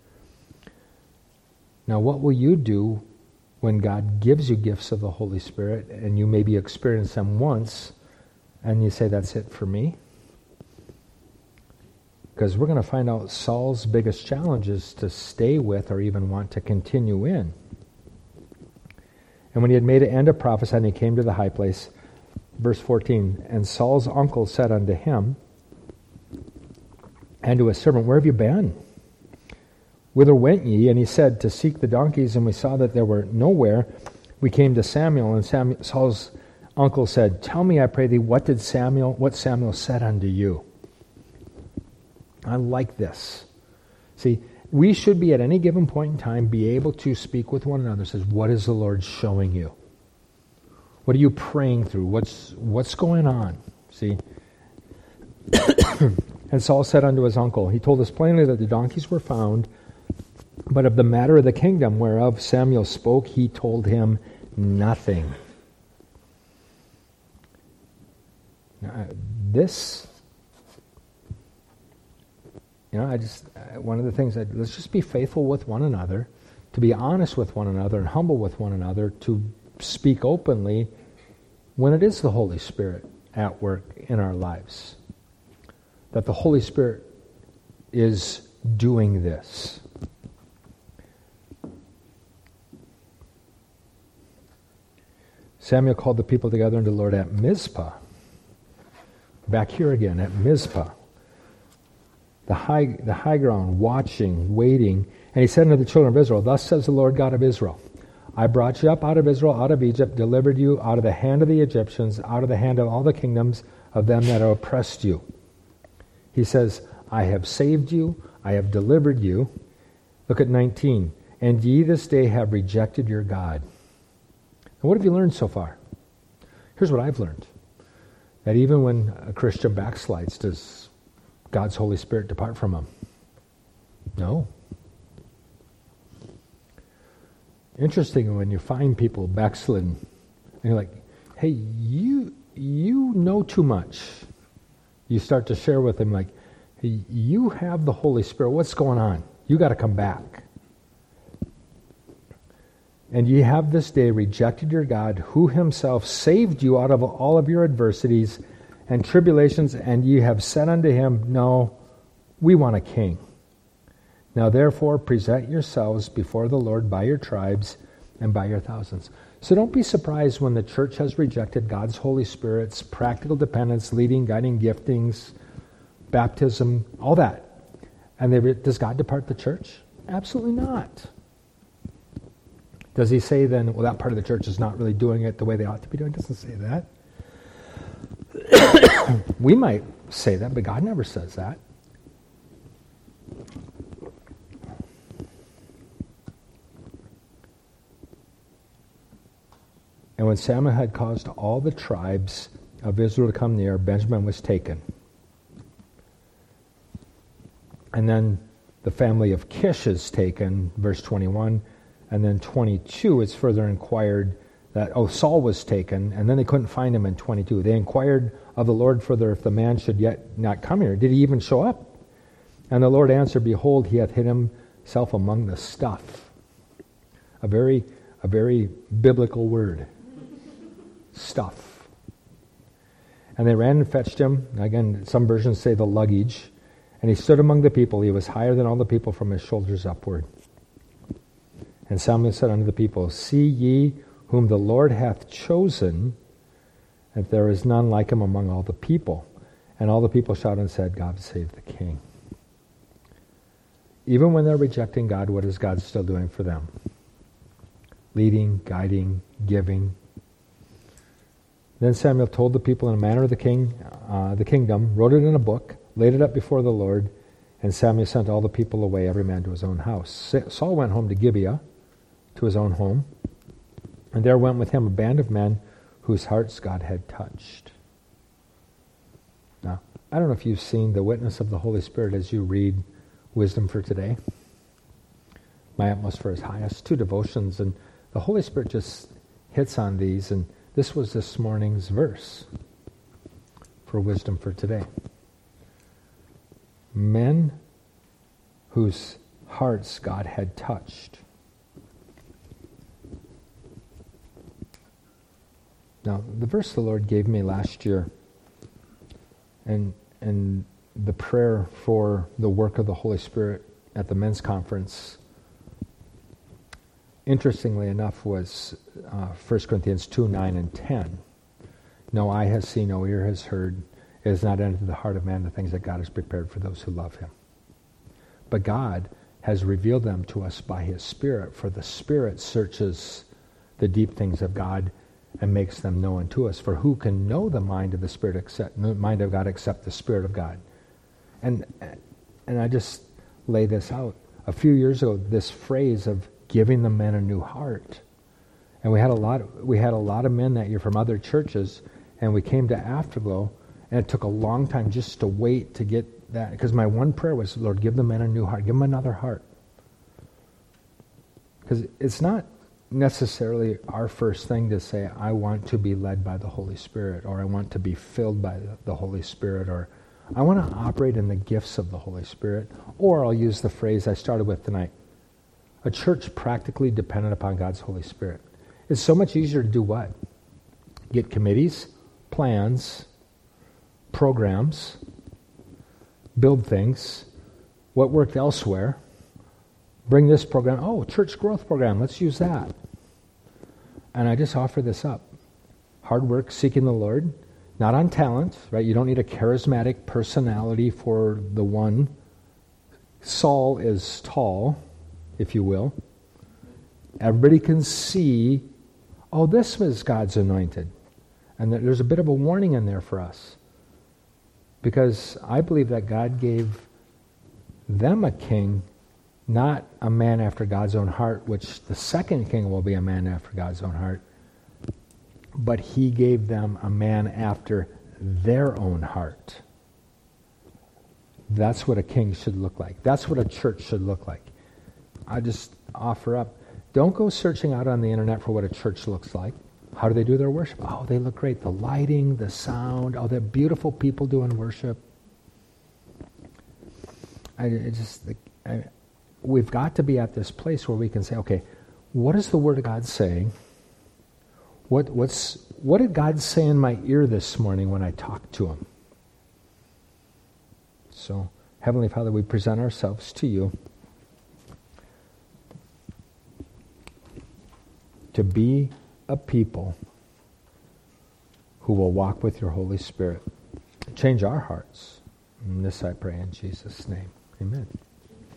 Now, what will you do when God gives you gifts of the Holy Spirit, and you maybe experience them once, and you say, that's it for me? Because we're going to find out Saul's biggest challenge is to stay with or even want to continue in. And when he had made an end of prophesying, he came to the high place. Verse fourteen, and Saul's uncle said unto him, and to his servant, where have you been? Whither went ye? And he said, to seek the donkeys, and we saw that there were nowhere. we came to Samuel, and Samuel, Saul's uncle said, "Tell me, I pray thee, what did Samuel, what Samuel said unto you?" I like this. See, we should be at any given point in time be able to speak with one another. Says, what is the Lord showing you? What are you praying through? What's what's going on? See? And Saul said unto his uncle, he told us plainly that the donkeys were found, but of the matter of the kingdom whereof Samuel spoke, he told him nothing. Now, this, you know, I just, one of the things that, let's just be faithful with one another, to be honest with one another and humble with one another, to speak openly when it is the Holy Spirit at work in our lives. That the Holy Spirit is doing this. Samuel called the people together unto the Lord at Mizpah. Back here again, at Mizpah. The high, the high ground, watching, waiting. And he said unto the children of Israel, Thus says the Lord God of Israel, I brought you up out of Israel, out of Egypt, delivered you out of the hand of the Egyptians, out of the hand of all the kingdoms of them that oppressed you. He says, I have saved you, I have delivered you. Look at nineteen. And ye this day have rejected your God. And what have you learned so far? Here's what I've learned. That even when a Christian backslides, does God's Holy Spirit depart from him? No. Interesting when you find people backslidden, and you're like, hey, you you know too much. You start to share with them like, hey, you have the Holy Spirit. What's going on? You got to come back. And ye have this day rejected your God, who himself saved you out of all of your adversities and tribulations, and ye have said unto him, No, we want a king. Now therefore present yourselves before the Lord by your tribes and by your thousands. So don't be surprised when the church has rejected God's Holy Spirit's practical dependence, leading, guiding, giftings, baptism, all that. And they re- does God depart the church? Absolutely not. Does he say then, well, that part of the church is not really doing it the way they ought to be doing it? It doesn't say that. We might say that, but God never says that. And when Samuel had caused all the tribes of Israel to come near, Benjamin was taken. And then the family of Kish is taken, verse twenty-one. And then twenty-two, it's further inquired that, oh, Saul was taken, and then they couldn't find him in twenty-two. They inquired of the Lord further if the man should yet not come here. Did he even show up? And the Lord answered, Behold, he hath hid himself among the stuff. A very, a very biblical word. Stuff. And they ran and fetched him. Again, some versions say the luggage. And he stood among the people. He was higher than all the people from his shoulders upward. And Samuel said unto the people, See ye whom the Lord hath chosen, that there is none like him among all the people. And all the people shouted and said, God save the king. Even when they're rejecting God, what is God still doing for them? Leading, guiding, giving. Then Samuel told the people in a manner of the king, uh, the kingdom, wrote it in a book, laid it up before the Lord, and Samuel sent all the people away, every man to his own house. Saul went home to Gibeah, to his own home, and there went with him a band of men whose hearts God had touched. Now, I don't know if you've seen the witness of the Holy Spirit as you read Wisdom for Today. My Utmost for His Highest, two devotions, and the Holy Spirit just hits on these, and this was this morning's verse for Wisdom for Today. Men whose hearts God had touched. Now, the verse the Lord gave me last year, and and the prayer for the work of the Holy Spirit at the men's conference, interestingly enough, was uh, First Corinthians two, nine, and ten. No eye has seen, no ear has heard, it has not entered the heart of man the things that God has prepared for those who love him. But God has revealed them to us by his Spirit, for the Spirit searches the deep things of God and makes them known to us. For who can know the mind of the Spirit except the mind of God except the Spirit of God? And and I just lay this out. A few years ago, this phrase of giving the men a new heart. And we had a lot of, we had a lot of men that year from other churches, and we came to Afterglow, and it took a long time just to wait to get that, because my one prayer was, Lord, give the men a new heart, give them another heart. Because it's not necessarily our first thing to say, I want to be led by the Holy Spirit, or I want to be filled by the, the Holy Spirit, or I want to operate in the gifts of the Holy Spirit. Or I'll use the phrase I started with tonight, a church practically dependent upon God's Holy Spirit. It's so much easier to do what? Get committees, plans, programs, build things, what worked elsewhere, bring this program, oh, church growth program, let's use that. And I just offer this up. Hard work, seeking the Lord, not on talent, right? You don't need a charismatic personality for the one. Saul is tall, if you will. Everybody can see, oh, this was God's anointed. And there's a bit of a warning in there for us. Because I believe that God gave them a king, not a man after God's own heart, which the second king will be a man after God's own heart. But he gave them a man after their own heart. That's what a king should look like. That's what a church should look like. I just offer up, don't go searching out on the internet for what a church looks like. How do they do their worship? Oh, they look great. The lighting, the sound, oh, they're beautiful people doing worship. I, I just, I, we've got to be at this place where we can say, okay, what is the Word of God saying? What, what's, what did God say in my ear this morning when I talked to Him? So, Heavenly Father, we present ourselves to you to be a people who will walk with your Holy Spirit. Change our hearts. And this I pray in Jesus' name. Amen.